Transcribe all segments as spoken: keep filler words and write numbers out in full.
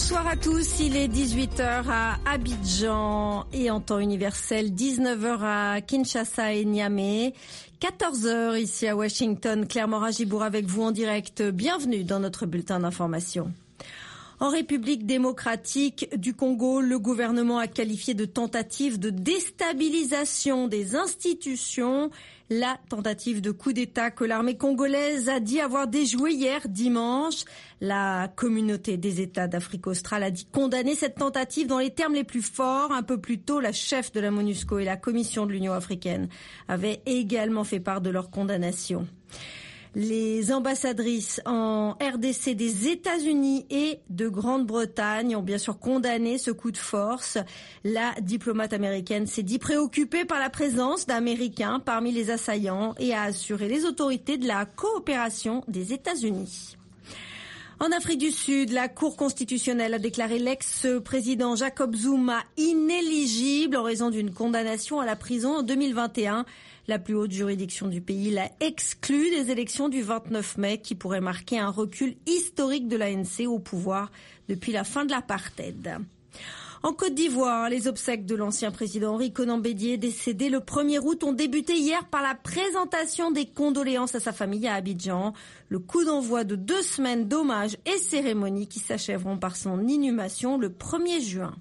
Bonsoir à tous, il est dix-huit heures à Abidjan et en temps universel, dix-neuf heures à Kinshasa et Niamey, quatorze heures ici à Washington. Claire Morin-Gibour avec vous en direct. Bienvenue dans notre bulletin d'information. En République démocratique du Congo, le gouvernement a qualifié de tentative de déstabilisation des institutions la tentative de coup d'État que l'armée congolaise a dit avoir déjoué hier dimanche. La communauté des États d'Afrique australe a dit condamner cette tentative dans les termes les plus forts. Un peu plus tôt, la chef de la MONUSCO et la Commission de l'Union africaine avaient également fait part de leur condamnation. Les ambassadrices en R D C des États-Unis et de Grande-Bretagne ont bien sûr condamné ce coup de force. La diplomate américaine s'est dit préoccupée par la présence d'Américains parmi les assaillants et a assuré les autorités de la coopération des États-Unis. En Afrique du Sud, la Cour constitutionnelle a déclaré l'ex-président Jacob Zuma inéligible en raison d'une condamnation à la prison en deux mille vingt et un. La plus haute juridiction du pays l'a exclu des élections du vingt-neuf mai qui pourraient marquer un recul historique de l'A N C au pouvoir depuis la fin de l'apartheid. En Côte d'Ivoire, les obsèques de l'ancien président Henri Konan Bédié, décédé le premier août, ont débuté hier par la présentation des condoléances à sa famille à Abidjan. Le coup d'envoi de deux semaines d'hommages et cérémonies qui s'achèveront par son inhumation le premier juin.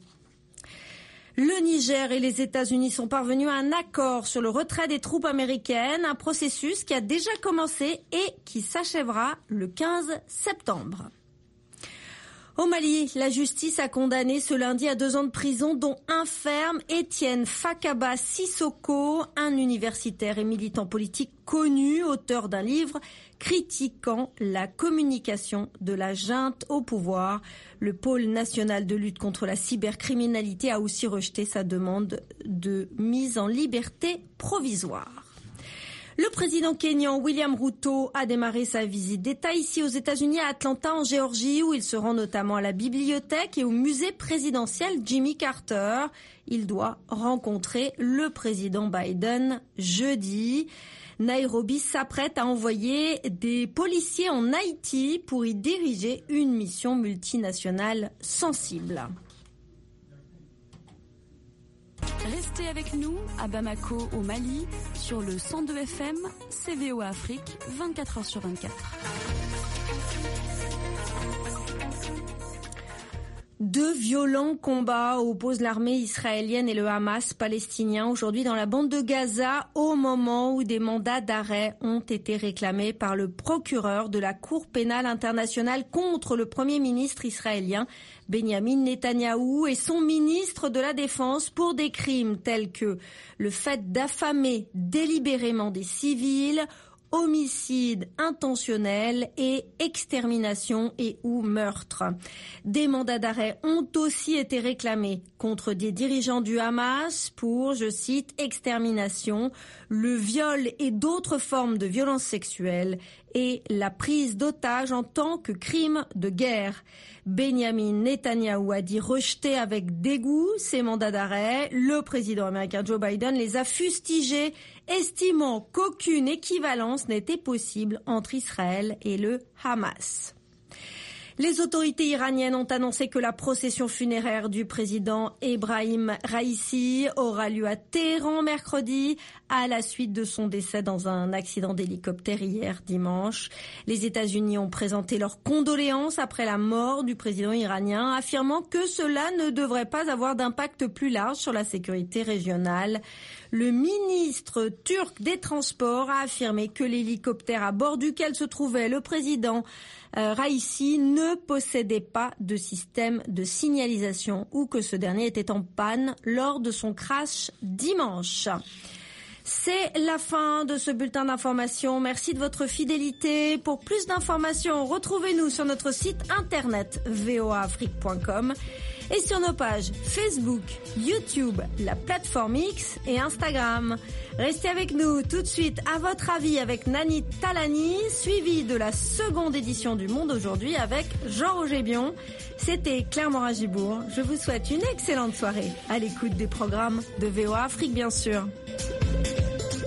Le Niger et les États-Unis sont parvenus à un accord sur le retrait des troupes américaines, un processus qui a déjà commencé et qui s'achèvera le quinze septembre. Au Mali, la justice a condamné ce lundi à deux ans de prison, dont un ferme, Étienne Fakaba Sissoko, un universitaire et militant politique connu, auteur d'un livre critiquant la communication de la junte au pouvoir. Le pôle national de lutte contre la cybercriminalité a aussi rejeté sa demande de mise en liberté provisoire. Le président kényan William Ruto a démarré sa visite d'État ici aux États-Unis à Atlanta en Géorgie où il se rend notamment à la bibliothèque et au musée présidentiel Jimmy Carter. Il doit rencontrer le président Biden jeudi. Nairobi s'apprête à envoyer des policiers en Haïti pour y diriger une mission multinationale sensible. Restez avec nous à Bamako au Mali sur le cent deux F M C V O Afrique vingt-quatre heures sur vingt-quatre. Deux violents combats opposent l'armée israélienne et le Hamas palestinien aujourd'hui dans la bande de Gaza au moment où des mandats d'arrêt ont été réclamés par le procureur de la Cour pénale internationale contre le premier ministre israélien Benyamin Netanyahou et son ministre de la Défense pour des crimes tels que le fait d'affamer délibérément des civils, homicide intentionnel et extermination et ou meurtre. Des mandats d'arrêt ont aussi été réclamés contre des dirigeants du Hamas pour, je cite, extermination, le viol et d'autres formes de violence sexuelle et la prise d'otages en tant que crime de guerre. Benyamin Netanyahou a dit rejeter avec dégoût ces mandats d'arrêt. Le président américain Joe Biden les a fustigés, estimant qu'aucune équivalence n'était possible entre Israël et le Hamas. Les autorités iraniennes ont annoncé que la procession funéraire du président Ebrahim Raïssi aura lieu à Téhéran mercredi à la suite de son décès dans un accident d'hélicoptère hier dimanche. Les États-Unis ont présenté leurs condoléances après la mort du président iranien, affirmant que cela ne devrait pas avoir d'impact plus large sur la sécurité régionale. Le ministre turc des Transports a affirmé que l'hélicoptère à bord duquel se trouvait le président euh, Raïssi ne possédait pas de système de signalisation ou que ce dernier était en panne lors de son crash dimanche. C'est la fin de ce bulletin d'information. Merci de votre fidélité. Pour plus d'informations, retrouvez-nous sur notre site internet v o a afrique point com et sur nos pages Facebook, YouTube, la plateforme X et Instagram. Restez avec nous tout de suite à votre avis avec Nani Talani, suivi de la seconde édition du Monde aujourd'hui avec Jean-Roger Bion. C'était Claire Morin-Gibour. Je vous souhaite une excellente soirée à l'écoute des programmes de V O A Afrique, bien sûr.